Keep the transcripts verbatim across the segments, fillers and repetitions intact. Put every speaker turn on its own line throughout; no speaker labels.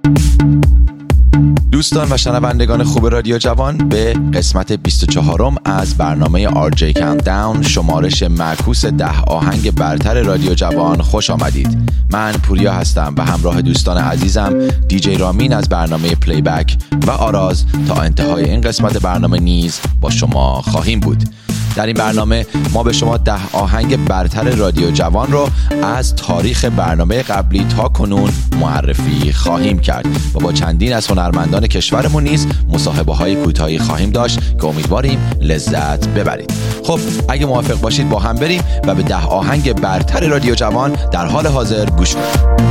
دوستان و شنوندگان خوب رادیو جوان، به قسمت بیست و چهارم از برنامه آر جی کانتداون، شمارش معکوس ده آهنگ برتر رادیو جوان خوش آمدید. من پوریا هستم و همراه دوستان عزیزم دیجی رامین از برنامه پلی بک و آراز تا انتهای این قسمت برنامه نیز با شما خواهیم بود. در این برنامه ما به شما ده آهنگ برتر رادیو جوان رو از تاریخ برنامه قبلی تا کنون معرفی خواهیم کرد و با چندین از هنرمندان کشورمون نیز مصاحبه های کوتاهی خواهیم داشت که امیدواریم لذت ببرید. خب اگه موافق باشید با هم بریم و به ده آهنگ برتر رادیو جوان در حال حاضر گوش کنیم.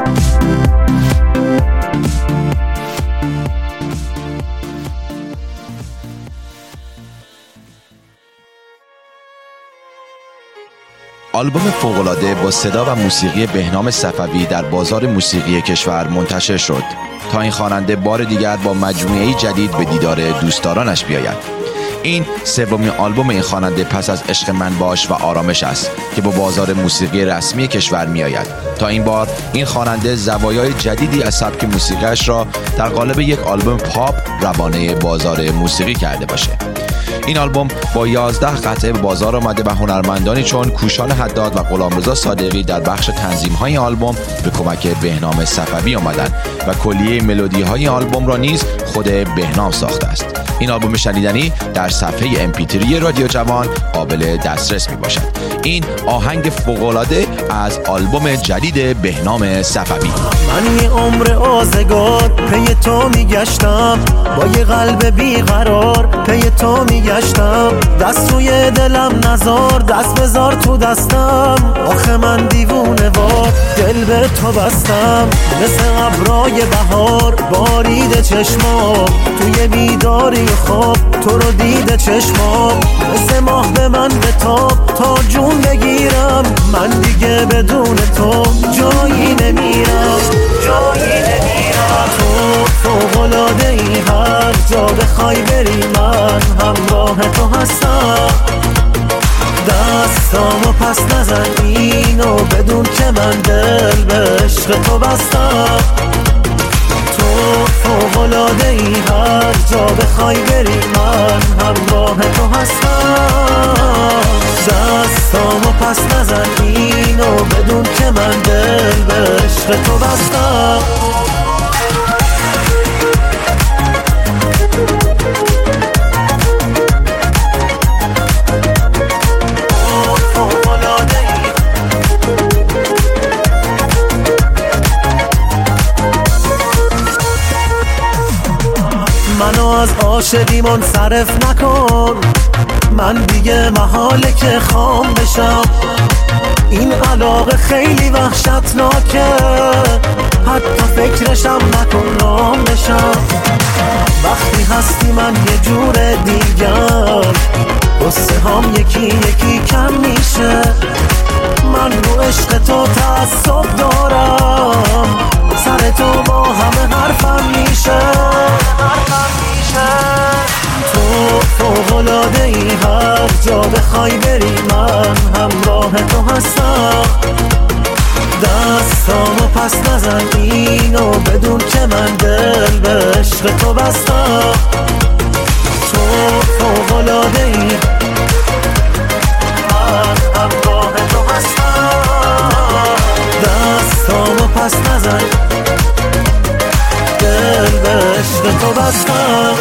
آلبوم فوق‌العاده با صدا و موسیقی بهنام صفوی در بازار موسیقی کشور منتشر شد تا این خواننده بار دیگر با مجموعه‌ای جدید به دیدار دوستدارانش بیاید. این سومین آلبوم این خواننده پس از عشق من باش و آرامش است که با بازار موسیقی رسمی کشور میآید. تا این بار این خواننده زوایای جدیدی از سبک موسیقیش را در قالب یک آلبوم پاپ روانه بازار موسیقی کرده باشه. این آلبوم با یازده قطعه به بازار آمده و هنرمندانی چون کوشان حداد و غلامرضا صادقی در بخش تنظیم‌های آلبوم به کمک بهنام صفوی آمدند و کلیه ملودی‌های آلبوم را نیز خود بهنام ساخته است. این آلبوم شنیدنی در صفحه ام پی تری رادیو جوان قابل دسترس می باشد. این آهنگ فوق‌العاده از آلبوم جدید بهنام صفوی.
من یه عمر آزگار پی تو میگشتم، با یه قلب بیقرار پی تو میگشتم، دست روی دلم نزار، دست بذار تو دستم، آخه من دیوونه وار دل به تو بستم، مثل ابرای بهار بارید چشمام، توی بیداری خواب تو رو دیده چشمام، مثل ماه به من بتاب تا جون بگیرم، من دیگه بدون تو جایی نمیرم، جایی نمیرم. تو فوق‌العاده ای، هر جا بخوای بری من همراه تو هستم، دستامو پس نزن اینو بدون که من دل به عشق تو بستم، تو فوق‌العاده ای، هر جا بخوای بری من همراه تو هستم، دستامو پس نزن اینو بدون که من دل به عشق تو بستم. منو از عاشقی منصرف نکن، من دیگه محاله که خام بشم، این علاقه خیلی وحشتناکه، حتی فکرشم نکن نام بشم، وقتی هستی من یه جور دیگر، قصه هم یکی یکی کم میشه، من رو عشق تو تعصب دارم، سر تو با همه حرفم میشه، تو فوق‌العاده ای، هر جا بخوای بری من همراه تو هستم، دستامو پس نزن اینو بدون که من دل به عشق تو بستم، تو فوق‌العاده ای، من همراه تو هستم، دستامو پس نزن دل به عشق تو بستم.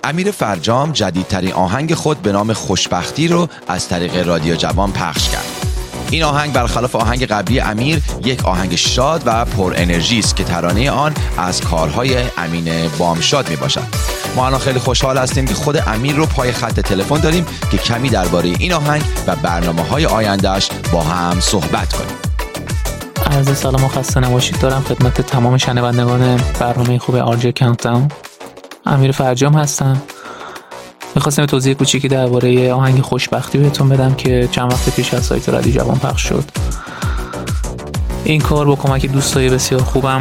امیر فرجام جدیدترین آهنگ خود به نام خوشبختی رو از طریق رادیو جوان پخش کرد. این آهنگ برخلاف آهنگ قبلی امیر یک آهنگ شاد و پر انرژی است که ترانه آن از کارهای امین بامشاد می باشد. ما الان خیلی خوشحال هستیم که خود امیر رو پای خط تلفن داریم که کمی درباره این آهنگ و برنامه‌های آینده‌اش با هم صحبت کنیم.
عرض سلام و خسته نباشید دارم خدمت تمام شنوندگان برنامه خوب آرجی کانتداون. امیر فرجام هستم. میخواستم توضیح کوچیکی درباره آهنگ خوشبختی بهتون بدم که چند وقت پیش از سایت رادیو جوان پخش شد. این کار با کمک دوستای بسیار خوبم،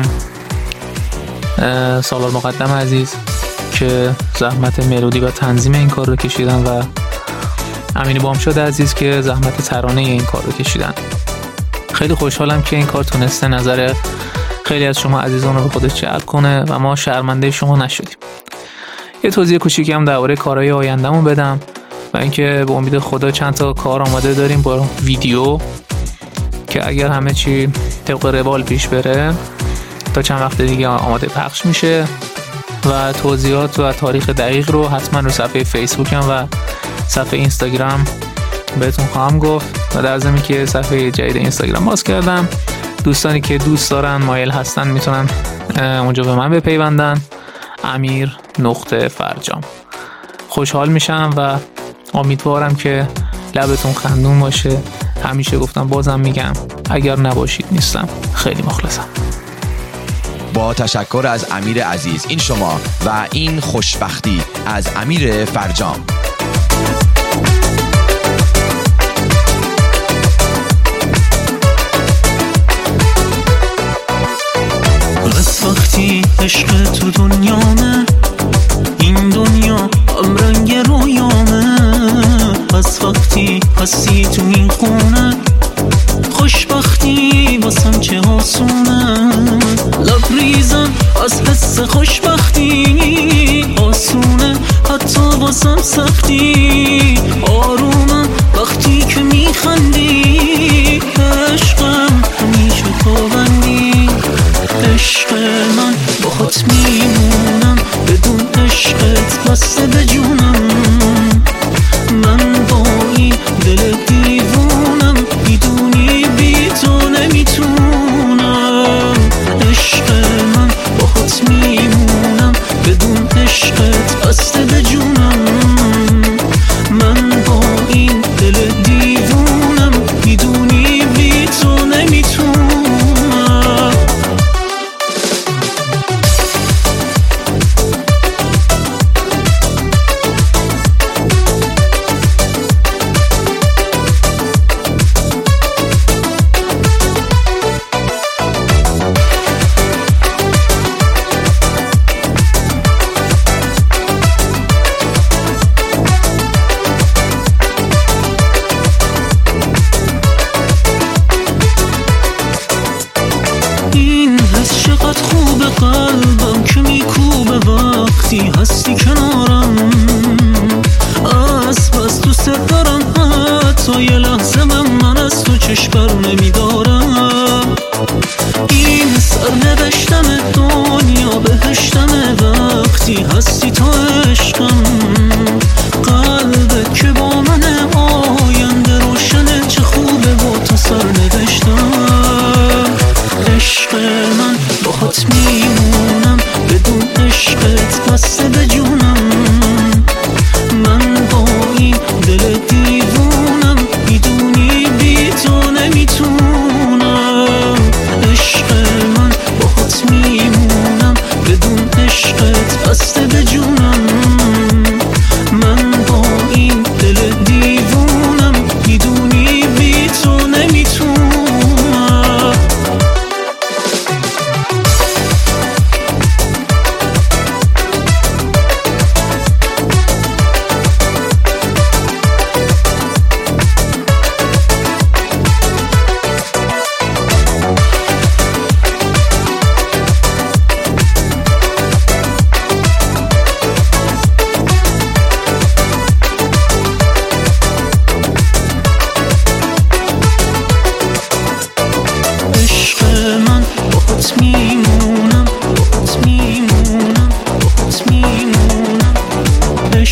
سالار مقدم عزیز که زحمت ملودی و تنظیم این کار رو کشیدن و امین بامشاد عزیز که زحمت ترانه این کار رو کشیدن. خیلی خوشحالم که این کار تونسته نظر خیلی از شما عزیزان رو به خودش جلب کنه و ما شرمنده شما نشدیم. یه توضیح کوچیکی هم درباره کارهای آینده‌مون بدم و اینکه به امید خدا چند تا کار آماده داریم با ویدیو که اگر همه چی طبق روال پیش بره تا چند وقت دیگه آماده پخش میشه و توضیحات و تاریخ دقیق رو حتما رو صفحه فیسبوکم و صفحه اینستاگرام بهتون خواهم گفت و در ضمن که صفحه جدید اینستاگرام باز کردم، دوستانی که دوست دارن مایل هستن میتونن اونجا به من بپیوندن، امیر نقطه فرجام. خوشحال میشم و امیدوارم که لبتون خندون باشه. همیشه گفتم بازم میگم اگر نباشید نیستم. خیلی مخلصم.
با تشکر از امیر عزیز، این شما و این خوشبختی از امیر فرجام.
از وقتی عشق تو دنیامه، این دنیا هم رنگ رویامه. از وقتی هستی تو این خونه، خوشبختی واسم چه آسونه. لبریزم از حس خوشبختی، آسونه حتی واسم سختی. آرومم وقتی که میخندی، عشقم همیشه پابندی. عشق من با خود میمونم، بدون عشقت بسته به جونم. من با این دل دیوونم، میدونی بی تو نمیتونم. عشق من با خود میمونم، بدون عشقت بسته به جونم. من با این دل دیوونم، میدونی بی تو نمیتونم. قلبم که میکوبه وقتی هستی کنارم. از بس دوست دارم، حتی یه لحظه من, من از تو چشم بر نمیدارم. این سرنوشتم دنیا بهشتم، وقتی هستی تو عشقم. قلبت که با منه، آینده روشنه، چه خوبه با تو سرنوشتم. عشق من با خود میمونم، بدون عشقت بسته به جونم.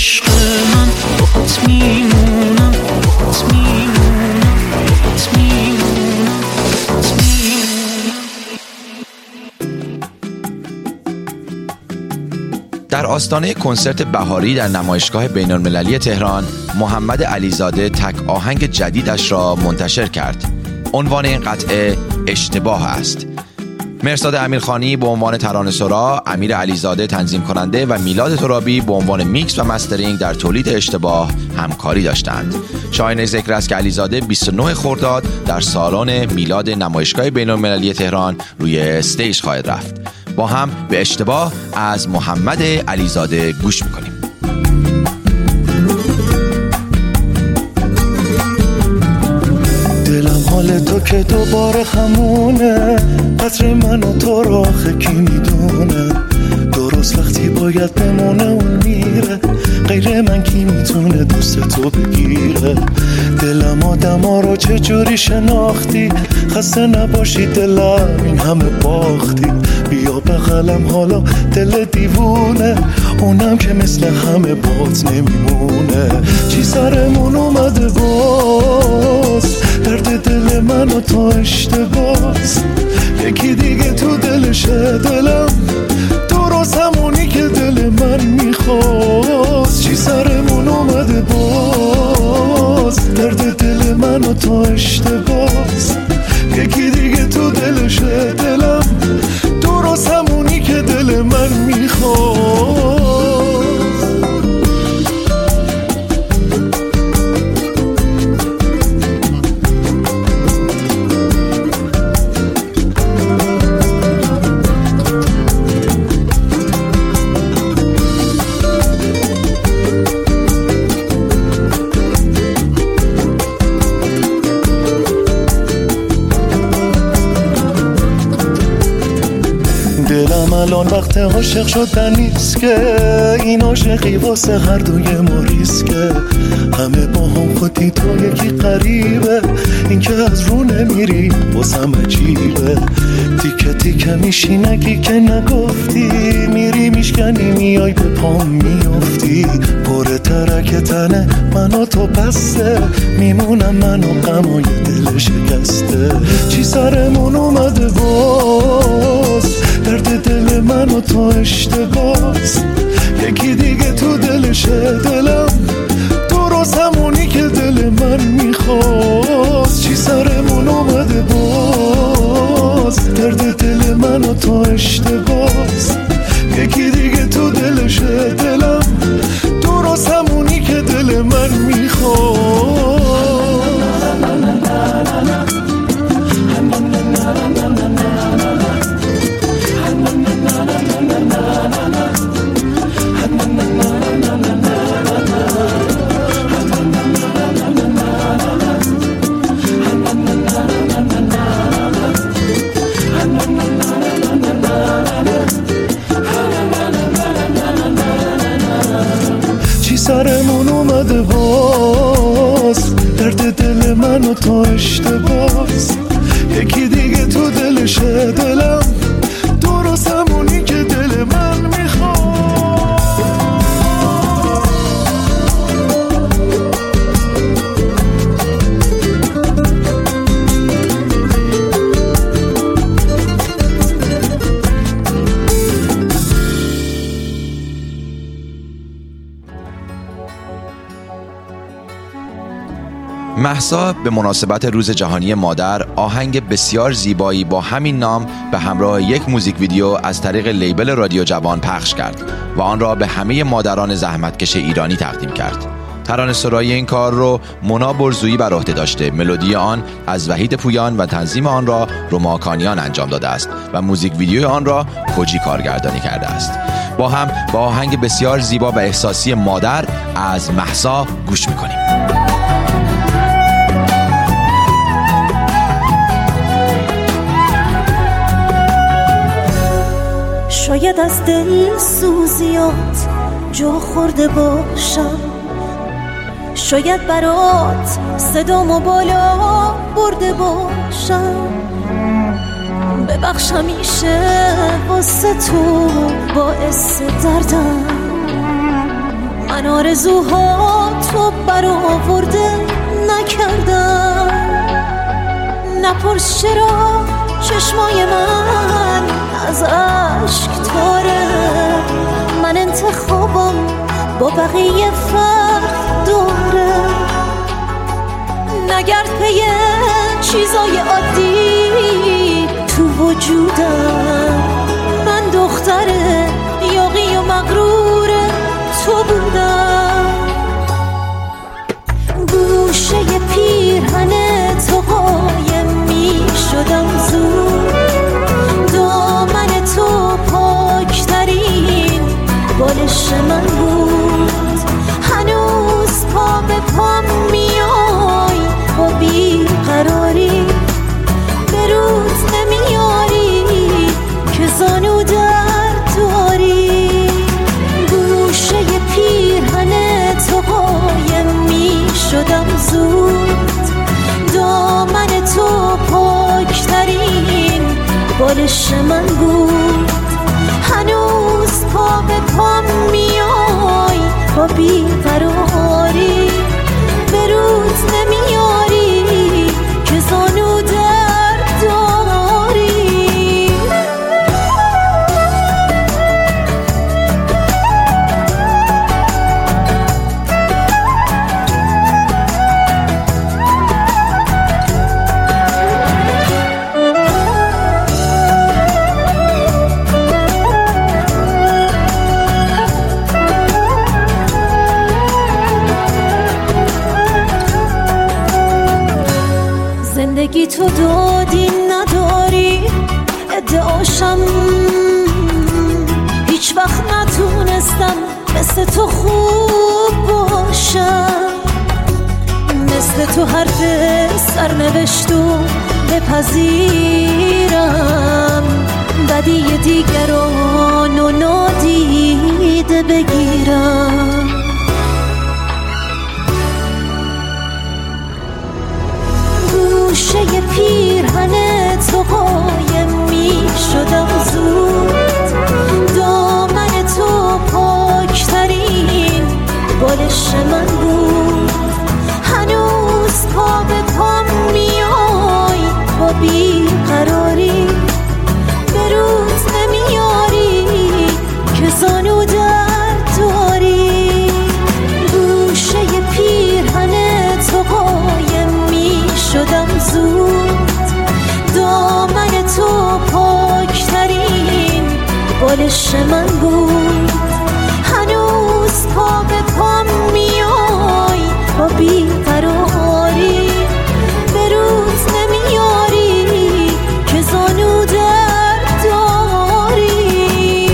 عشق من باهات میمونم، باهات میمونم، باهات میمونم، باهات میمونم.
در آستانه کنسرت بهاری در نمایشگاه بین‌المللی تهران، محمد علیزاده تک آهنگ جدیدش را منتشر کرد. عنوان این قطعه اشتباه است. مرساد امیرخانی به عنوان ترانه‌سرا، امیر علیزاده تنظیم کننده و میلاد ترابی به عنوان میکس و مسترینگ در تولید اشتباه همکاری داشتند. شایان ذکر است که علیزاده بیست و نه خرداد در سالن میلاد نمایشگاه بین‌المللی تهران روی استیج خواهد رفت. با هم به اشتباه از محمد علیزاده گوش میکنیم.
دلم حال تو که دوباره همونه، قطر من و تو را کی میدونه، درست وقتی باید بمونه اون میره، غیر من کی میتونه دوست تو بگیره. دلم آدما رو چجوری شناختی، خسته نباشی دلم این همه باختی، بیا بغلم حالا دل دیوونه، اونم که مثل همه بات نمیمونه. چی سرمون اومده باز، درد دل من و تو اشتباس، یکی دیگه تو دلشه دلم، درست همونی که دل من میخواست. چی سرمون اومده باز، درد دل من و تو اشتباس، یکی دیگه تو دلشه دلم، درست همونی که دل من میخواست. دلم الان وقت عاشق شدن نیست که، این عاشقی واسه هر دوی ما ریسکه، همه با هم خودی تو یکی قریبه، این که از رو نمیری واسم عجیبه. تیکه تیکه میشی نگی که نگفتی، میری میشکنی میای به پام میافتی، پر ترک تنه من و تو بسته، میمونم من و غمای دل شکسته. چی سرمون اومده باز، درد دل من و تو اشتباس، یکی دیگه تو دلشه دلم، درست همونی که دل من میخواست. چی سرمون اومده باز، درد دل من و تو اشتباس، یکی دیگه تو دلشه دلم، درست همونی که دل من میخواست. سرمون اومده باز، درد دل من و تو اشتباس، یکی دیگه تو دلشه دلم، درست همونی که دل من میخواد.
مهسا به مناسبت روز جهانی مادر آهنگ بسیار زیبایی با همین نام به همراه یک موزیک ویدیو از طریق لیبل رادیو جوان پخش کرد و آن را به همه مادران زحمتکش ایرانی تقدیم کرد. ترانه‌سرایی این کار رو مونا برزویی بر عهده داشته. ملودی آن از وحید پویان و تنظیم آن را روماکانیان انجام داده است و موزیک ویدیو آن را کجی کارگردانی کرده است. با هم با آهنگ بسیار زیبا و احساسی مادر از مهسا گوش می‌کنیم.
شاید از دل سوزیات جا خورده باشم، شاید برات صدامو بالا برده باشم، ببخش همیشه واسه تو باعث دردم، من آرزوها تو برآورده نکردم. نپرس چرا چشمای من از عشق تاره، من انتخابم با بقیه فرق داره. نگرد پی چیزای عادی تو وجودم، من دختر یاغی و مغرور تو بودم. گوشه پیرهن تو قایم می شدم زود، دامن تو پاکترین بالش من بود. هنوز پا به پام میای با بیقراری، به روز نمیاری که زانو درد داری. گوشه پیرهن تو قایم می شدم زود، دامن تو پاکترین بالش من بود. هنوز پا به پام میای با بیقراری، به روز نمیاری که زانو درد داری. زندگی تو دادی نداری ادعاشم، هیچ وقت نتونستم مثل تو خوب باشم. مثل تو حرف سرنوشتو بپذیرم، بدی دیگران و نادیده بگیرم. گوشه پیرهن تو قایم می شدم زود، دامن تو پاکترین بالش من بود. هنوز پا به پام میای با بیقراری، به روز نمیاری که زانو درد داری. گوشه پیرهن تو قایم می شدم زود، دامن تو پاکترین بالش من بود. هنوز پا به پام میای با بیقراری، به روز نمیاری که زانو درد داری.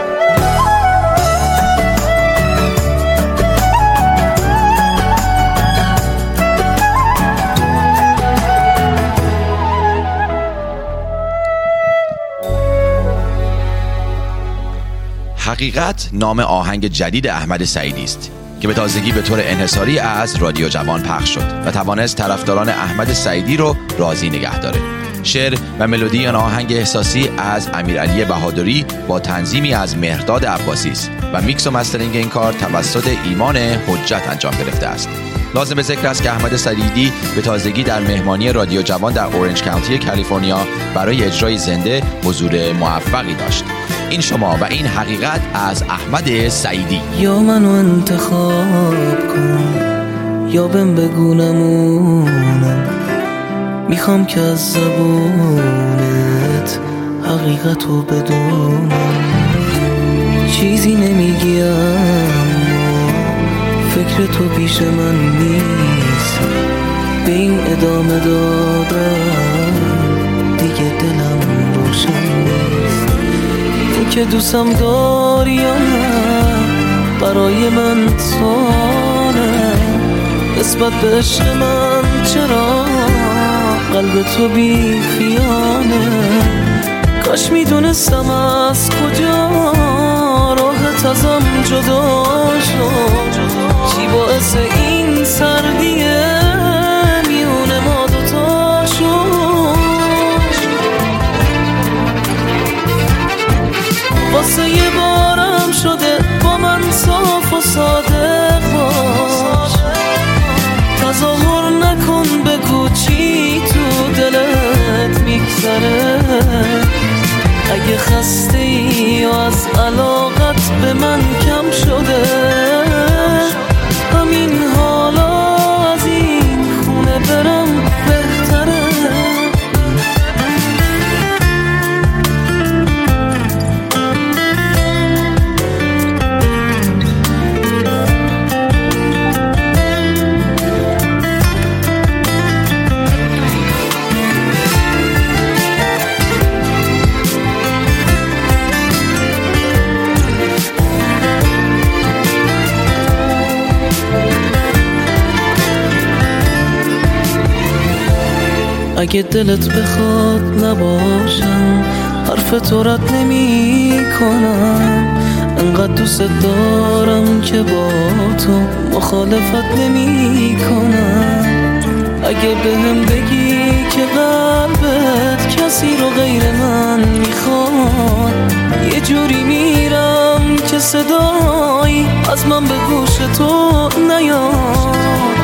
حقیقت نام آهنگ جدید احمد سعیدی است که به تازگی به طور انحصاری از رادیو جوان پخش شد و توانست طرفداران احمد سعیدی رو راضی نگه داره. شعر و ملودی آن آهنگ احساسی از امیرعلی بهادری با تنظیمی از مهرداد عباسی است و میکس و مسترینگ این کار توسط ایمان حجت انجام گرفته است. لازم به ذکر است که احمد سعیدی به تازگی در مهمانی رادیو جوان در اورنج کانتی کالیفرنیا برای اجرای زنده حضور موفقی داشت. این شما و این حقیقت از احمد سعیدی.
یا منو انتخاب کن یا بهم بگو نمونم، میخوام که از زبونت حقیقتو بدونم. چیزی نمیگیم، فکر تو پیش من نیست، به این ادامه دادم دیگه دلم روشن نیست. تو که دوستم داری یا نه برای من سواله، نسبت به عشق من چرا قلب تو بی خیانه. کاش میدونستم از کجا راحت ازم جدا شد، چی باعث این سردیه میونه ما دوتا شد. واسه یه بارم شده با من صاف و ساده، اگه خسته ای و از علاقت به من کم شده، همین حالا از این خونه برم بهتره. اگه دلت بخواد نباشم، حرف تو رد نمی کنم. انقدر دوست دارم که با تو مخالفت نمی کنم. اگه بهم بگی که قلبت کسی رو غیر من میخواد، یه جوری میرم که صدایی از من به گوش تو نیاد.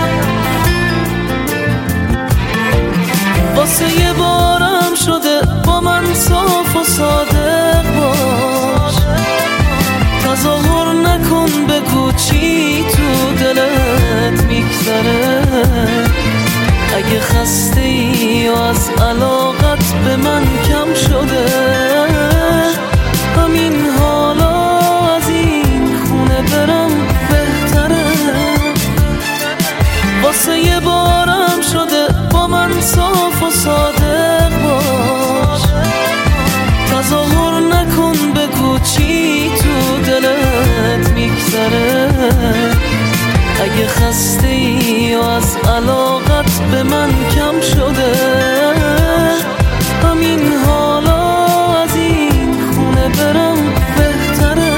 واسه یه بارم شده با من صاف و صادق باش، تظاهر نکن بگو چی تو دلت میگذره. اگه خسته ای و از علاقت به من کم شده، همین حالا از این خونه برم بهتره. واسه یه بارم شده با من صاف و صادق باش، تظاهر نکن بگو چی تو دلت میگذره. اگه خسته ای و از علاقت به من کم شده، همین حالا از این خونه برم بهتره.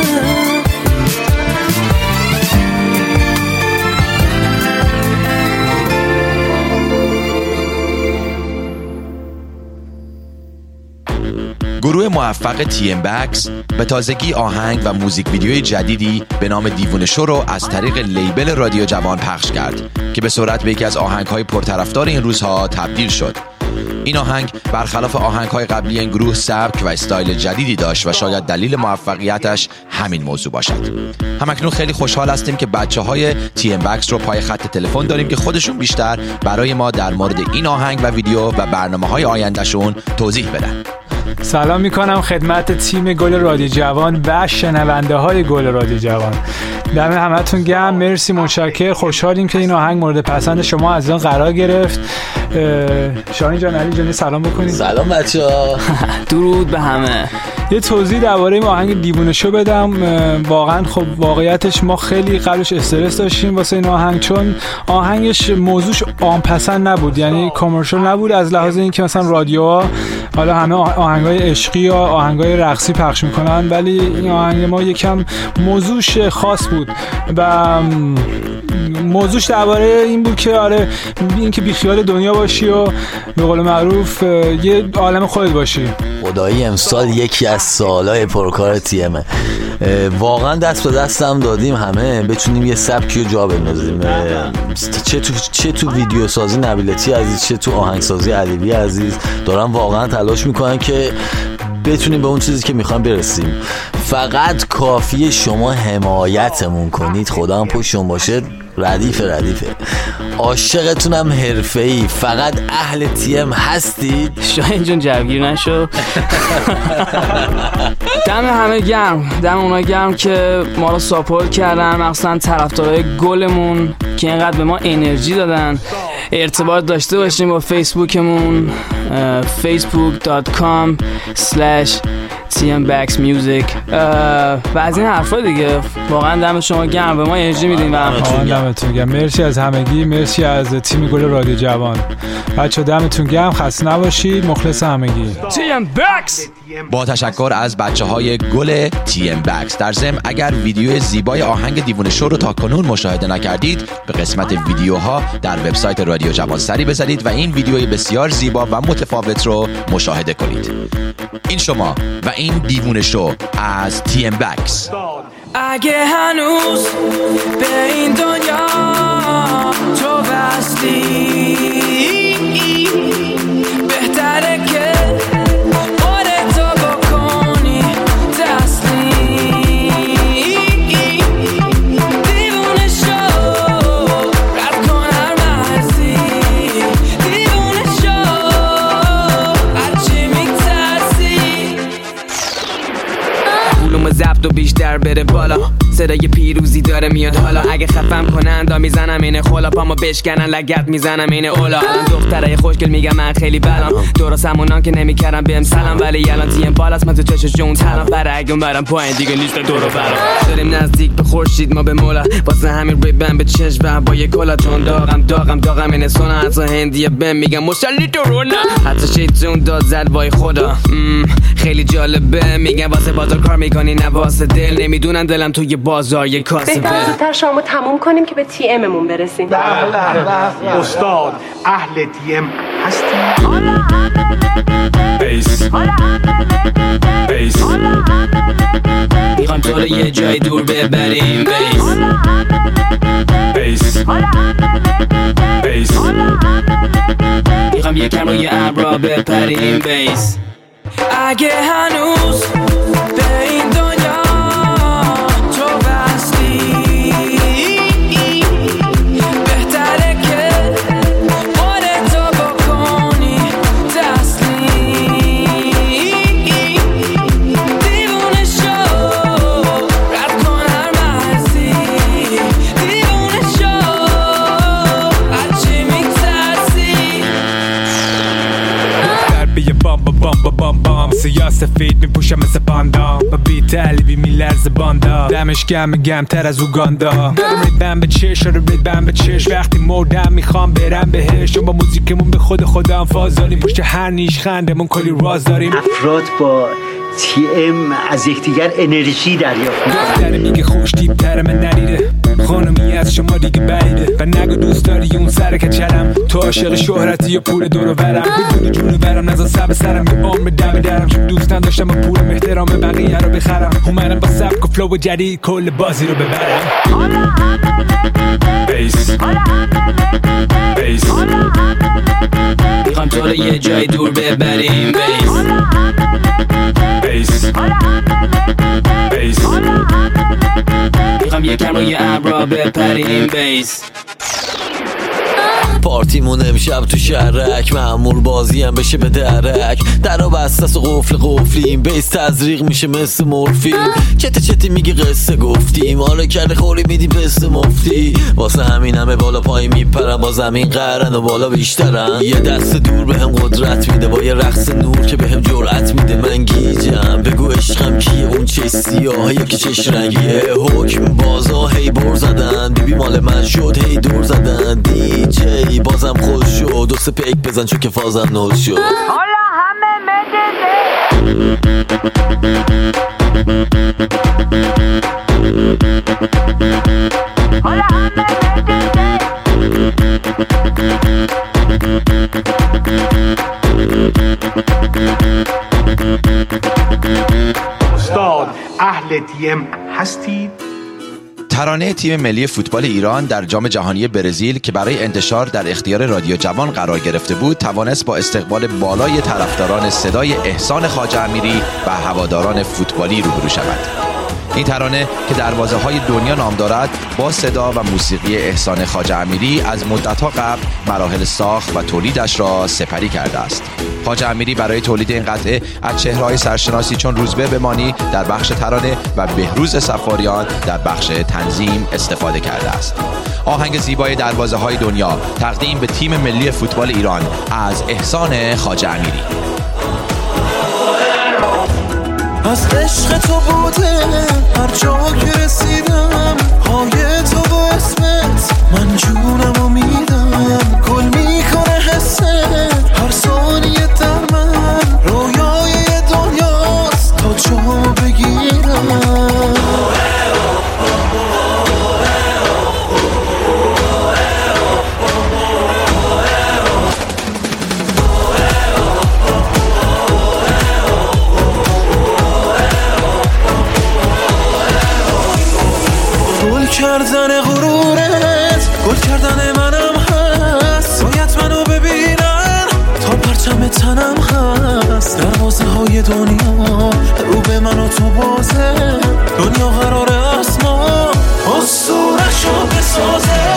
گروه موفق تی ام بکس به تازگی آهنگ و موزیک ویدیوی جدیدی به نام دیوونه شو رو از طریق لیبل رادیو جوان پخش کرد که به سرعت به یکی از آهنگ‌های پرطرفدار این روزها تبدیل شد. این آهنگ برخلاف آهنگ‌های قبلی این گروه سبک و استایل جدیدی داشت و شاید دلیل موفقیتش همین موضوع باشد. همکنون خیلی خوشحال هستیم که بچه‌های تی ام بکس رو پای خط تلفن داریم که خودشون بیشتر برای ما در مورد این آهنگ و ویدیو و برنامه‌های آیندهشون توضیح بدن.
سلام میکنم خدمت تیم گل رادیو جوان و شنونده های گل رادیو جوان. دم همتون گرم، مرسی، متشکر. خوشحالیم که این آهنگ مورد پسند شما عزیزان قرار گرفت. شاهین جان، علی جان، سلام بکنید.
سلام بچه‌ها.
درود به همه. یه توضیح درباره این آهنگ دیوونه شو بدم. واقعا خب واقعیتش ما خیلی قبلش استرس داشتیم واسه این آهنگ، چون آهنگش موضوعش عام پسند نبود، یعنی کامرشال نبود از لحاظ اینکه مثلا رادیوها حالا همه آهنگای عشقی یا آهنگای رقصی پخش میکنن، ولی این آهنگ ما یکم موضوعش خاص بود و موضوعش درباره این بود که آره این که بیخیال دنیا باشی و به قول معروف یه عالم خودت باشی.
خدایی امسال یکی از سالهای پرکار تی ام واقعا دست به دستم دادیم همه بتونیم یه سبکی رو جا بندازیم، چه تو چه تو ویدیو سازی نبیلتی عزیز، چه تو آهنگسازی علیوی عزیز دارن واقعا تلاش میکنن که بتونیم به اون چیزی که میخوام برسیم. فقط کافیه شما حمایتمون کنید، خدا هم پشتون باشه. ردیف ردیفه عاشقتونم حرفه‌ای، فقط اهل تیم هستید.
شاهین جون جوگیر نشو. دم همه گرم، دم اونا گرم که ما رو ساپورت کردن، مخصوصا طرفدارای گلمون که اینقدر به ما انرژی دادن. ارتباط داشته باشیم با فیسبوکمون facebook dot com slash تی ام بکس میوزیک و از این حرفا دیگه. واقعا دم شما گرم، به ما انرژی میدین و
دمتون گرم. مرسی از همگی، مرسی از تیم گل رادیو جوان. بچه دمتون گرم، خسته نباشید، مخلص همگی.
تی ام بکس.
با تشکر از بچه‌های گل تی ام بکس. در ضمن اگر ویدیو زیبای آهنگ دیوونه شو رو تا کنون مشاهده نکردید، به قسمت ویدیوها در وبسایت رادیو جوان سری بزنید و این ویدیوی بسیار زیبا و متفاوت رو مشاهده کنید. این شما و این دیوونه شو از تی ام بکس.
اگه هنوز به این دنیا تو بستی، بهتره که بار تو بکن.
صدای پیروزی داره میاد حالا. اگه خفم کنن دا میزنم اینه خلا، پامو بشکنن لگت میزنم اینه اولا. الان دخترای خوشگل میگم من خیلی بلم، درست همونان که نمیکردم بهم سلام، ولی الان تیم بالاست من تو چشش جون تلم. برگم برم پایین دیگه نیست دور و برم، داریم نزدیک به خورشید ما به مولا. واسه همین ریبن به چشم و با یه کلا چون داغم داغم داغم اینه سونا. حتی هندیه بهم میگم مسلی درونا، حتی شیطون داد زد وای خدا. خیلی جالبه میگم واسه بازار کار میکنی نه واسه دل، نمیدونن دلم توی بازار یه کاسبه.
بهتر زودتر شامو تموم کنیم که به تی اممون برسیم.
استاد اهل تی ام هستی؟
بیس بیس
میخوام تو رو یه جای دور ببریم. بیس
بیس بیس
میخوام یکم روی ابرا بپریم. بیس
اگه هنوز به این دنیا تو بستی، بهتره که خودتو بکنی تسلیم. دیوونه شو رد کن هر مرزی، دیوونه شو از چی میترسی. دختر بیه بام بام بام بام بام، سیاه سفید میپوشم مثل پاندا، با بیت علیبی میلرز باندا، دمش گم گم تر از اوگاندا. برم ریدم به چش رو ریدم به چش، وقتی مردم میخوام برم بهش. با موزیکمون به خود خودم فاز داریم، پشت هر نیش خندمون کلی راز داریم.
افراد با تی ام از یکدیگر انرژی دریافت میکنن.
دختر میگه خوش دیپتر من نریده، خانمی از شما دیگه بعیده. و نگو دوست داری اون سر کچلم، تو عاشق شهرتی یا پول دور و برم. بدون جون برم نزا سب سرم، یه عمر دم درم. چون دوستم داشتم و پولم احترام بقیه رو بخرم. اومدم با سبک و فلو و جدید کل بازی رو ببرم. بیس بیس
میخوام تو رو یه جای دور ببریم. بیس
بیس بیس
میخوام یکم روی ابرا بپریم. بیس
پارتیمون امشب تو شهرک، معمول بازی هم بشه به درک. درا بسته و قفل قفلیم، بیس تزریق میشه مثل مورفین. چته چتی میگه قصه گفتیم، حالا کرده خوری میدی پست مفتی. واسه همین همه بالا پای میپرم، با زمین قرن و بالا بیشترم. یه دست دور به هم قدرت میده، با یه رقص نور که به هم جرعت میده. من گیجم بگو عشقم کیه، اون چه سیاه یکی چش رنگیه. حکم بازا هی بر زدن، بیبی مال من شد هی دور زدن. دی جی بازم خوش شد، دو سه پیک بزن چون که فازم نوز شد.
حالا همه مدده حالا همه
مدده. استاد اهل تی ام هستید؟
ترانه تیم ملی فوتبال ایران در جام جهانی برزیل که برای انتشار در اختیار رادیو جوان قرار گرفته بود، توانست با استقبال بالای طرفداران صدای احسان خواجه امیری و هواداران فوتبالی روبرو شود. این ترانه که دروازه های دنیا نام دارد، با صدا و موسیقی احسان خواجه امیری از مدت‌ها قبل مراحل ساخت و تولیدش را سپری کرده است. خواجه امیری برای تولید این قطعه از چهره‌های سرشناسی چون روزبه بمانی در بخش ترانه و بهروز صفاریان در بخش تنظیم استفاده کرده است. آهنگ زیبای دروازه های دنیا تقدیم به تیم ملی فوتبال ایران از احسان خواجه امیری.
از عشق تو بوده هر جا که رسیدم، پای تو و اسمت من جونم و میدم. گل میکنه حست هر ثانیه در من، رویای دنیاست تا جامو بگیرم. کردن غرورت گل کردن منم هست، باید منو ببینن تا پرچم تنم هست. دروازه های دنیا رو به من و تو بازه، دنیا قراره از ما اسطوره‌شو بسازه.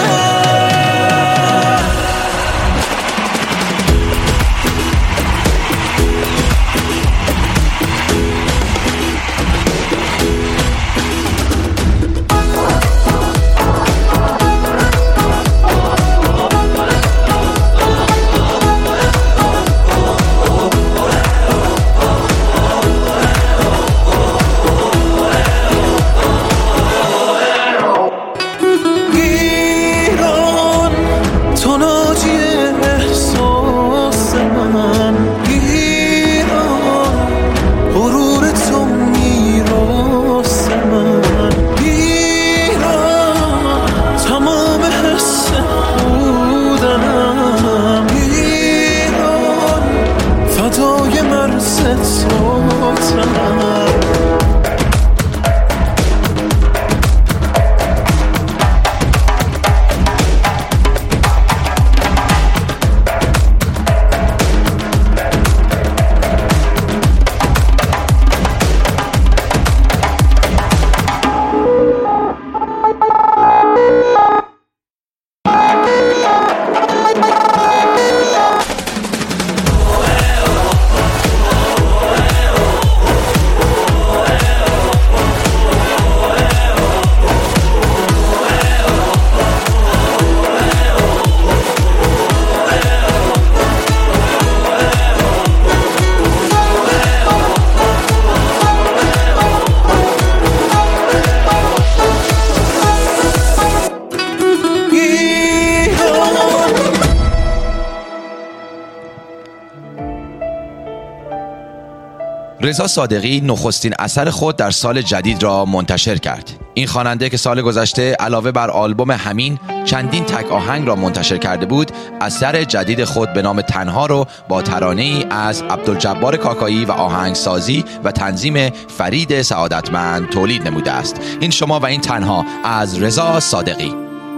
رضا صادقی نخستین اثر خود در سال جدید را منتشر کرد. این خواننده که سال گذشته علاوه بر آلبوم همین چندین تک آهنگ را منتشر کرده بود، اثر جدید خود به نام تنها رو با ترانه‌ای از عبدالجبار کاکایی و آهنگسازی و تنظیم فرید سعادتمند تولید نموده است. این شما و این تنها از رضا صادقی.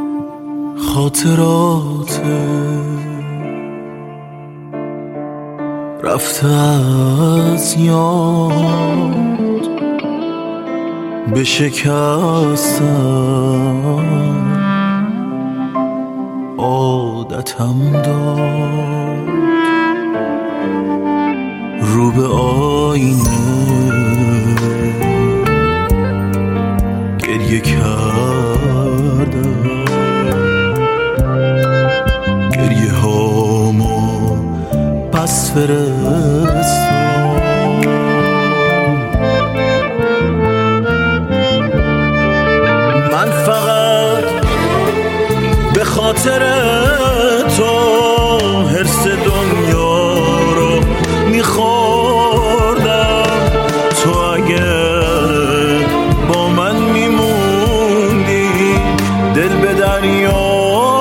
خاطرات رفته از یاد به شکستم عادتم داد، رو به آینه گریه کردم، گریه هامو پس فرستم. من فقط به خاطر تو حرص دنیا رو میخوردم. تو اگر با من میموندی دل به دریا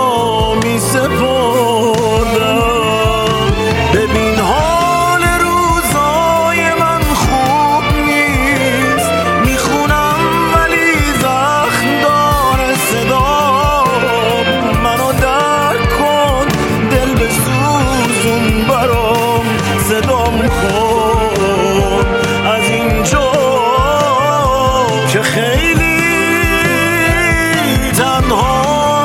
میسپردم. ببین حال روزای من خوب نیست، میخونم ولی زخم داره صدا. منو درک کن دل به سوزون برام صدام کن از اینجا که خیلی تنها.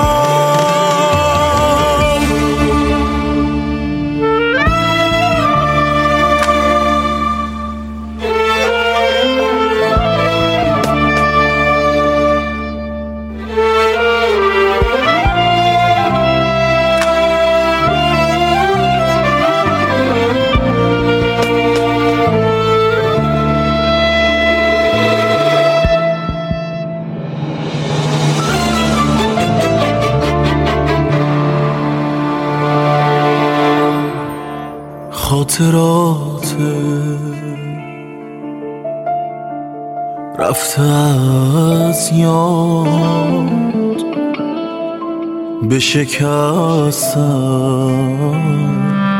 خاطرات رفته از یاد به شکستم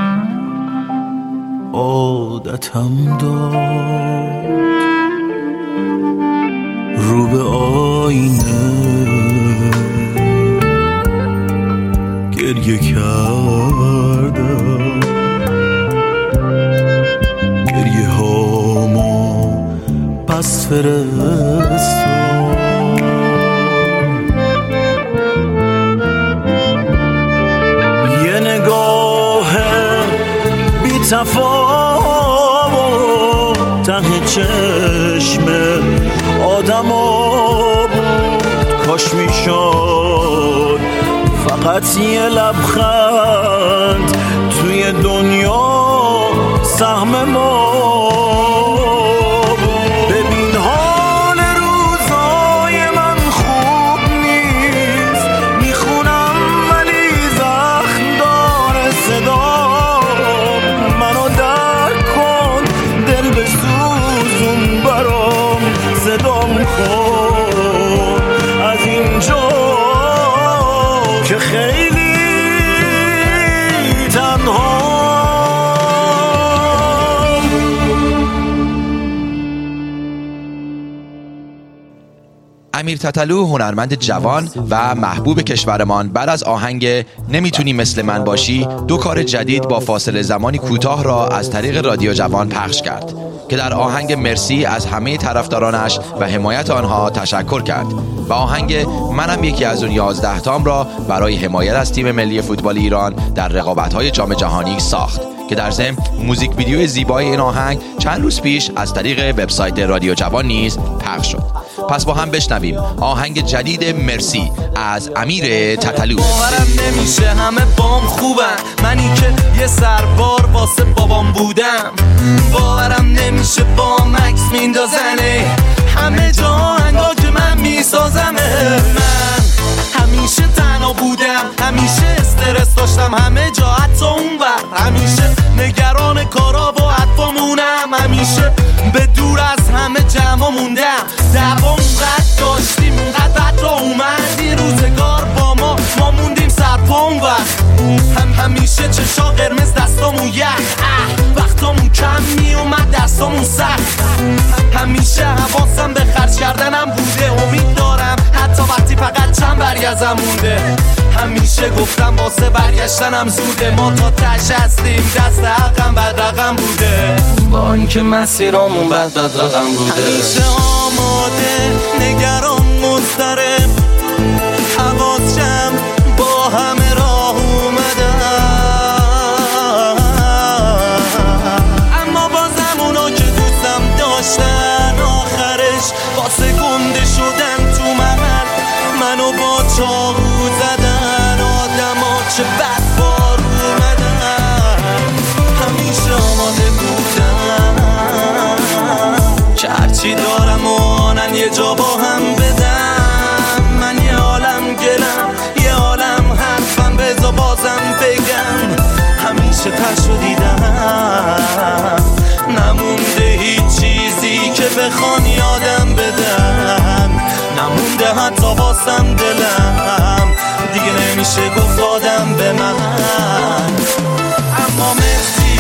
عادتم داد، رو به آینه گریه کردم، گریه هامو پس فرستم. یه نگاه بی تفاوت ته چشم آدما بود. کاش میشد فقط یه لبخند توی دنیا سهم ما. ببین حال روزای من خوب نیست، میخونم ولی زخم داره صدا. منو درک کن دل به سوزون برام صدام کن از اینجا که خیلی تنها.
امیر تتلو هنرمند جوان و محبوب کشورمان بعد از آهنگ نمیتونی مثل من باشی دو کار جدید با فاصله زمانی کوتاه را از طریق رادیو جوان پخش کرد که در آهنگ مرسی از همه طرفدارانش و حمایت آنها تشکر کرد و آهنگ منم یکی از اون یازده تام را برای حمایت از تیم ملی فوتبال ایران در رقابت‌های جام جهانی ساخت که در ضمن موزیک ویدیو زیبای این آهنگ چند روز پیش از طریق وبسایت رادیو جوان نیز پخش شد. پس با هم بشنویم آهنگ جدید مرسی از امیر تتلو.
باورم نمیشه همه بام خوبن، منی که یه سربار واسه بابام بودم. باورم نمیشه با مکس میندازنه همه جا آهنگا که من میسازمه. من همیشه تنها بودم، همیشه استرس داشتم همه جا حتی اون ور. همیشه نگران کارا و حرفامونم، همیشه
موندم دعوا اونقدر داشتیم اونقدر بد را اومدی روزگار با ما ما موندیم سرپا اون وقت هم همیشه چشا قرمز دستامون یخ وقتامون کم می اومد دستامون سخت همیشه حواسم به خرج کردنم بوده امید دارم حتی وقتی فقط چند برگزم مونده همیشه گفتم واسه برگشتنم زوده ما تا تش هستیم دست حقم بد رقم بوده با اینکه مسیرامون بد بد رقم بوده همیشه آماده نگران مضطرب حواس جمع با همه راه اومدم اما بازم اونا که دوستم داشتن آخرش واسه گنده شدن تو محل منو با چاقو زدن آدما چه بد بار اومدن همیشه آماده بودم که هرچی دارم و آنن یه جا با هم بدم من یه عالم گلم یه عالم حرفم بذار بازم بگم همیشه تشو دیدم نمونده هیچ چیزی که بخوان یادم بدم نمونده حتی واسم دلم دیگه نمیشه گفت آدم به من اما مرسی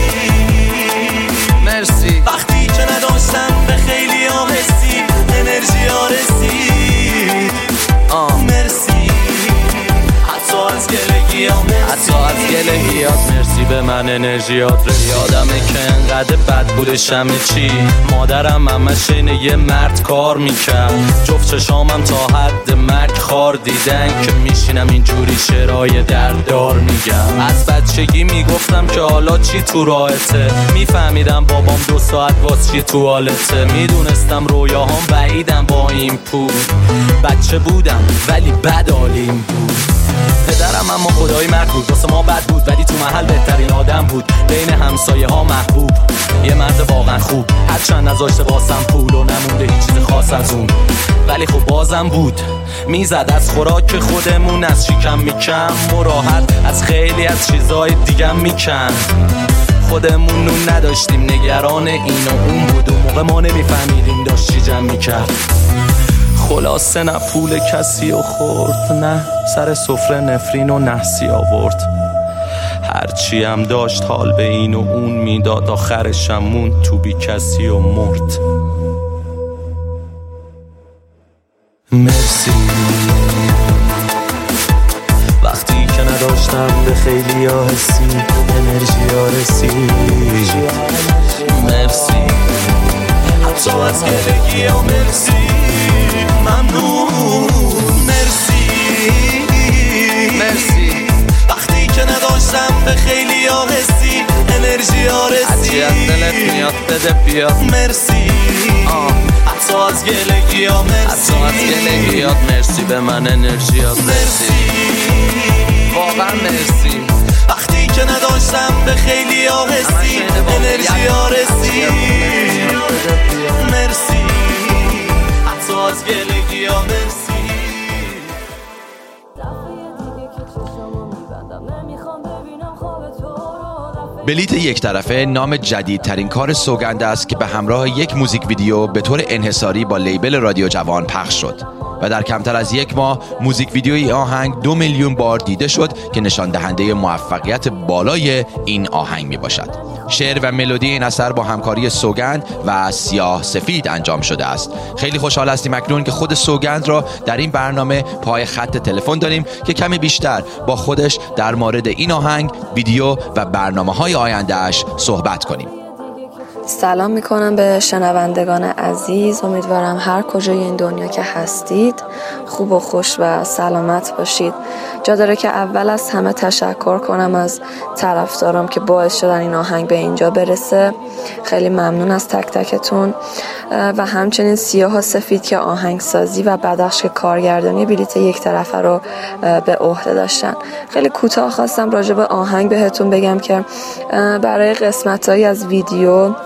مرسی وقتی که نداشتم به خیلی ها حسی انرژی ها رسید آه مرسی حتی از گلگی ها مرسی حتی از گلگی ها مرسی به من انرژیات رسید یادمه که انقدر بد بودش همه چی مادرم همش اینه یه مرد کار میکرد جفت چشامم تا حد مرگ خار دیدن که میشینم اینجوری شعرهای درددار میگم از بچگی میگفتم که حالا چی تو راهته میفهمیدم بابام دو ساعت واس چی توالته میدونستم رویاهام بعیدم با این پول بچه بودم ولی بد عالیم بود پدرم اما خدای مرد بود واسه ما بد بود ولی تو محل بهترین آدم بود بین همسایه ها محبوب یه مرد واقعا خوب هرچند نذاشته واسم پول و نمونده هیچ چیز خاص از اون ولی خب بازم بود میزد از خوراک خودمون از شکم میکم مراحت از خیلی از چیزای دیگم میکن خودمون نون نداشتیم نگران این و اون بود اون موقع ما نمیفهمیدیم داشت چی جمع میکرد خلاصه نه پول کسی و خورد نه سر سفره نفرین و نحسی آورد هرچی هم داشت حال به این و اون میداد آخرشم موند تو بی کسی و مرد مرسی وقتی که نداشتم به خیلی ها حسی انرژی ها رسید مرسی حتی از گلگی ها مرسی ممنون مرسی مرسی وقتی که نداشتم به خیلی ها حسی انرژی ها رسید از دلت میاد بده بیاد مرسی حتی از گلگی ها مرسی حتی از گلگی ها مرسی به من انرژی ها مرسی واقعا مرسی وقتی که نداشتم به خیلی ها حسی انرژی ها رسید مرسی حتی از گلگی ها مرسی
بلیت یک طرفه نام جدیدترین کار سوگند است که به همراه یک موزیک ویدیو به طور انحصاری با لیبل رادیو جوان پخش شد و در کمتر از یک ماه موزیک ویدیوی آهنگ دو میلیون بار دیده شد که نشان دهنده موفقیت بالای این آهنگ می باشد. شعر و ملودی این اثر با همکاری سوگند و سیاه سفید انجام شده است. خیلی خوشحال هستیم اکنون که خود سوگند را در این برنامه پای خط تلفن داریم که کمی بیشتر با خودش در مورد این آهنگ، ویدیو و برنامه‌های آینده‌اش صحبت کنیم.
سلام میکنم به شنوندگان عزیز. امیدوارم هر کجای این دنیا که هستید خوب و خوش و سلامت باشید. جا داره که اول از همه تشکر کنم از طرفدارام که باعث شدن این آهنگ به اینجا برسه. خیلی ممنون از تک تکتون و همچنین سیاه و سفید که آهنگسازی و بدخش که کارگردانی بلیت یک طرفه رو به عهده داشتن. خیلی کوتاه خواستم راجع به آهنگ بهتون بگم که برای قسمتایی از ویدیو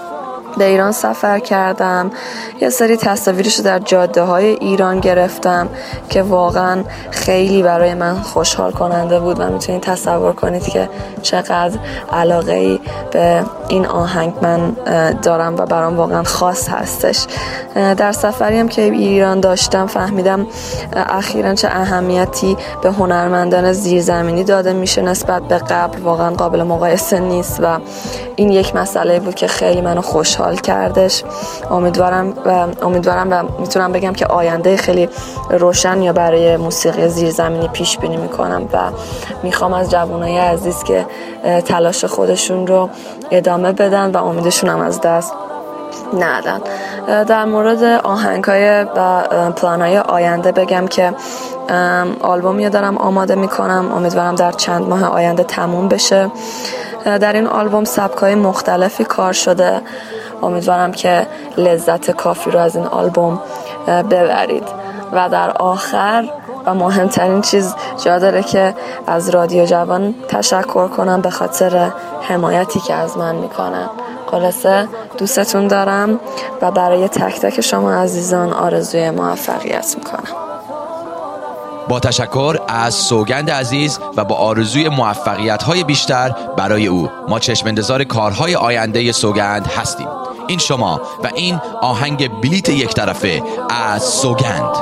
به ایران سفر کردم. یه سری تصاویرش در جاده های ایران گرفتم که واقعا خیلی برای من خوشحال کننده بود و میتونید تصور کنید که چقدر علاقه ای به این آهنگ من دارم و برام واقعا خاص هستش. در سفری هم که ایران داشتم فهمیدم اخیراً چه اهمیتی به هنرمندان زیرزمینی داده میشه نسبت به قبل. واقعا قابل مقایسه نیست و این یک مسئله بود که خیلی منو خوشحال کردش. امیدوارم و امیدوارم و میتونم بگم که آینده خیلی روشن یا برای موسیقی زیرزمینی پیش بینی میکنم و میخوام از جوانای عزیز که تلاش خودشون رو ادامه بدن و امیدشون هم از دست ندن. در مورد آهنگ‌های و پلان‌های آینده بگم که آلبومی دارم آماده میکنم، امیدوارم در چند ماه آینده تموم بشه. در این آلبوم سبک‌های مختلفی کار شده، امیدوارم که لذت کافی رو از این آلبوم ببرید. و در آخر و مهمترین چیز جا داره که از رادیو جوان تشکر کنم به خاطر حمایتی که از من میکنن. خلاصه دوستتون دارم و برای تک تک شما عزیزان آرزوی موفقیت میکنم.
با تشکر از سوگند عزیز و با آرزوی موفقیت‌های بیشتر برای او، ما چشم انتظار کارهای آینده سوگند هستیم. این شما و این آهنگ بلیت یک طرفه از سوگند.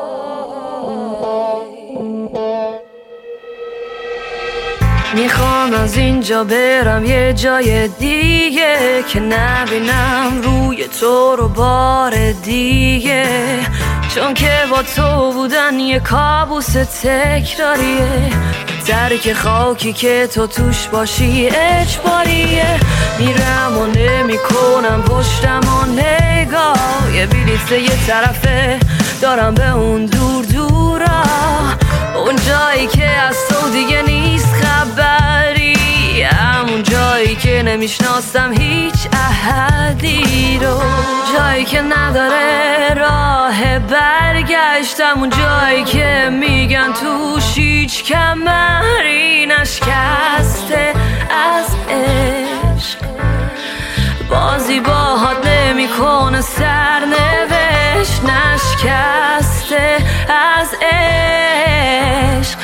میخوام از اینجا برم یه جای دیگه که نبینم روی تو رو بار دیگه، چون که با تو بودن یه کابوس تکراریه، درک خاکی که تو توش باشی اجباریه. میرم و نمی کنم پشتم و نگاه، یه بلیت یه طرفه دارم به اون دور دورا، اون جایی که از تو دیگه نیست خبری، همون جایی که نمیشناسم هیچ احدی رو، جایی که نداره راه برگشتم، اون جایی که میگن توش هیچ کمری نشکسته از عشق، بازی باهات نمی کنه سرنوشت، نشکسته از عشق،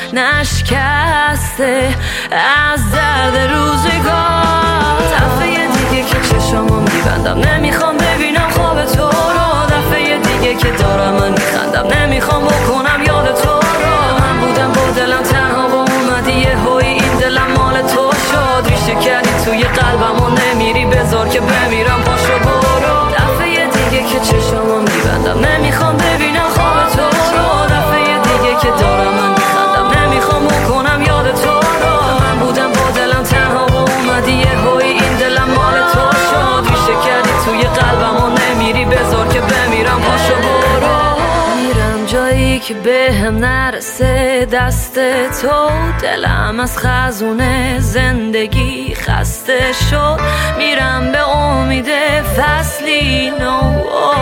نشکسته از درد روزگار. دفعه دیگه که چشمو میبندم نمیخوام ببینم خواب تو رو، دفعه دیگه که دارم من میخندم نمیخوام بکنم یاد تو رو، من بودم با دلم تنها و اومدی یه هوی این دلم مال تو شد، ریشه کردی توی قلبم و نمیری بذار که بمیرم پاشو برو. دفعه دیگه که چشمو میبندم نمیخوام ببینم خواب تو رو، دفعه دیگه که دارم من میخندم نمیخوام بکنم یاد تو رو، من بودم با دلم تنها و اومدی یه هوی این دلم مال تو شد، ریشه کردی توی قلبم و نمیری بذار که بمیرم پاشو برو. میرم جایی که به هم نرسه دست تو، دلم از خزونه زندگی خسته شد، میرم به امید فصلی نو،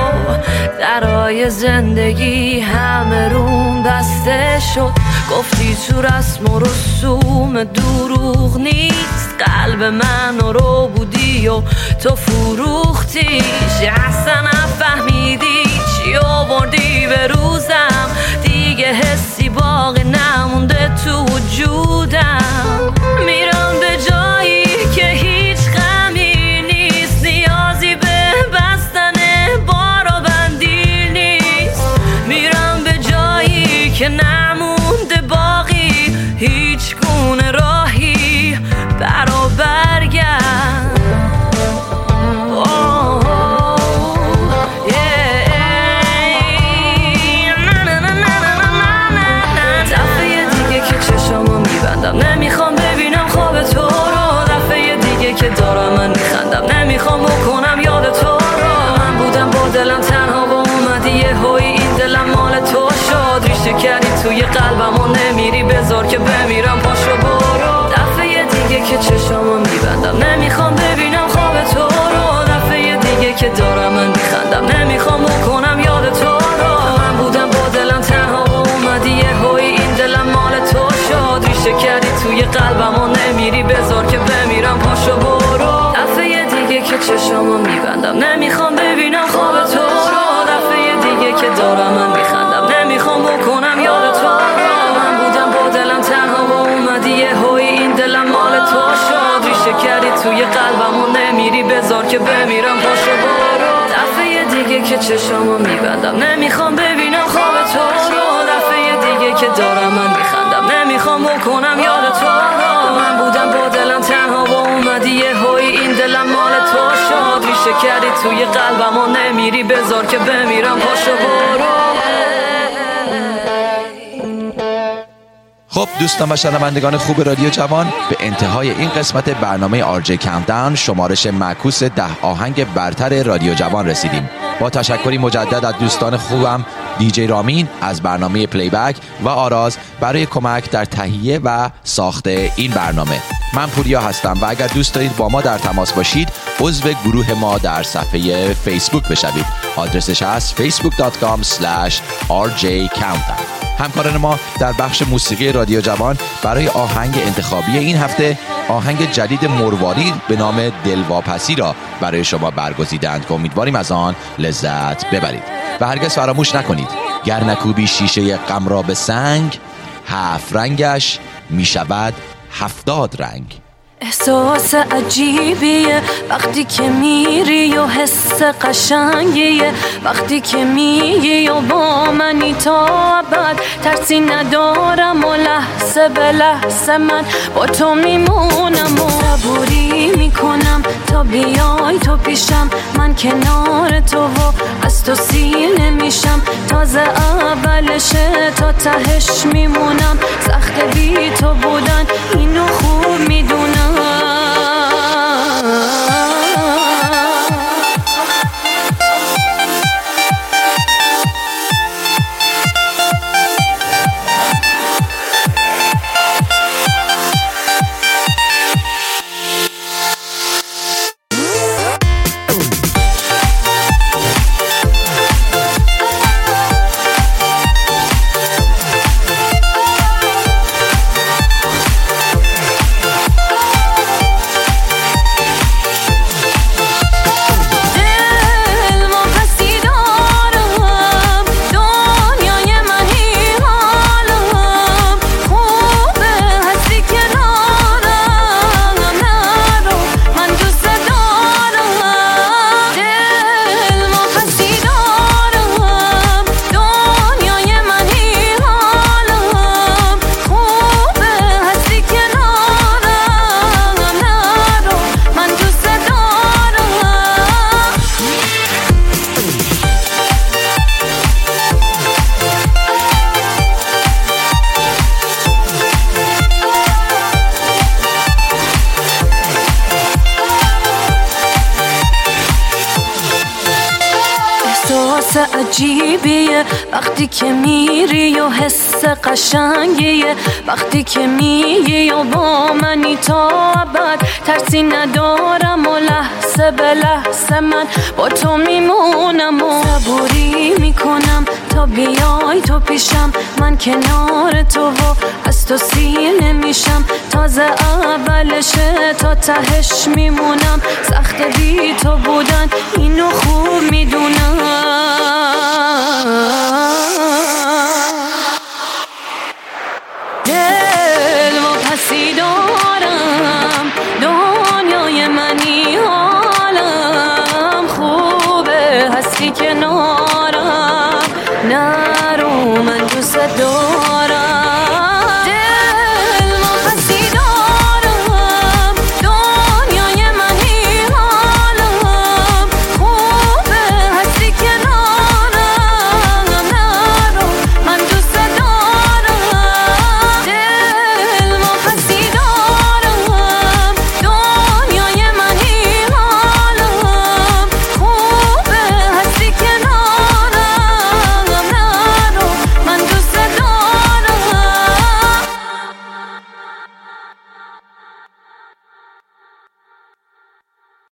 درای زندگی همه روم بسته شد، گفتی تو رسم و رسوم دروغ نیست، قلب من رو بودی و تو فروختیش، اصلا نفهمیدی چی آوردی به روزم، دیگه حسی باقی نمونده تو وجودم، میرم به جایی که هیچ غمی نیست، نیازی به بستن بار و بندی نیست، میرم به جایی که نمونده باقی هیچ گونه راهی برا برگرد. نمیخوام ببینم خواب تو رو، دفعه دیگه که دارم من میخندم نمیخوام بکنم یاد تو رو، من بودم با دلم تنها و اومدی یه هوی این دلم مال تو شد، ریشه کردی توی قلبم و نمیری بذار که بمیرم پاشو برو. دفعه دیگه که چشمو میبندم نمیخوام ببینم خواب تو رو، دفعه دیگه که دارم من میخندم نمیخوام بکنم یاد تو رو، من بودم با دلم تنها و اومدی یه هوی این دلم مال تو شد، ریشه کردی توی قلبم و نمیری بذار که بمیرم پاشو برو. دفعه دیگه که چشامو میبندم نمیخوام ببینم خواب تو رو دفعه دیگه که دارم من میخندم نمیخوام بکنم یاد تو رو من بودم با دلم تنها و اومدی یه هوی این دلم مال تو شد ریشه کردی توی قلبم و نمیری بذار که بمیرم پاشو برو دفعه دیگه که چشامو میبندم نمیخوام ببینم خواب تو رو دفعه دیگه که دارم من میخندم نمیخوام بکنم یاد تو رو من بودم با دلم تنها و اومدی یه هوی این دلم مال تو شد ریشه کردی توی قلبم و نمیری بذار که بمیرم پاشو برو
خب دوستان و شنوندگان خوب رادیو جوان به انتهای این قسمت برنامه آر جی کاونتداون شمارش معکوس ده آهنگ برتر رادیو جوان رسیدیم. با تشکری مجدد از دوستان خوبم دیجی رامین از برنامه پلی بک و آراز برای کمک در تهیه و ساخت این برنامه. من پوریا هستم و اگر دوست دارید با ما در تماس باشید عضو گروه ما در صفحه فیسبوک بشوید. آدرسش هست فیسبوک دات کام اسلش آر جی کاونتداون. همکاران ما در بخش موسیقی رادیو جوان برای آهنگ انتخابی این هفته آهنگ جدید مروارید به نام دلواپسی را برای شما برگزیدند که امیدواریم از آن لذت ببرید. و هرگز فراموش نکنید گر نکوبی شیشه غم را به سنگ هفت رنگش می شود هفتاد رنگ.
احساس عجیبیه وقتی که میری و حس قشنگیه وقتی که میگی و با منی تا ابد ترسی ندارم و لحظه به لحظه من با تو میمونم و صبوری میکنم تا بیای تو پیشم من کنار تو و از تو سیر نمیشم تازه اولشه تا تهش میمونم سخت بی تو بودن اینو خوب میدونم عجیبیه وقتی که میری و حس قشنگیه وقتی که میگی و با منی تا ابد ترسی ندارم و لحظه به لحظه من با تو میمونم و صبوری میکنم تا بیای تو پیشم من کنار تو و از تو سیر نمیشم تازه اولشه تا تهش میمونم سخت بی تو بودن اینو خوب میدونم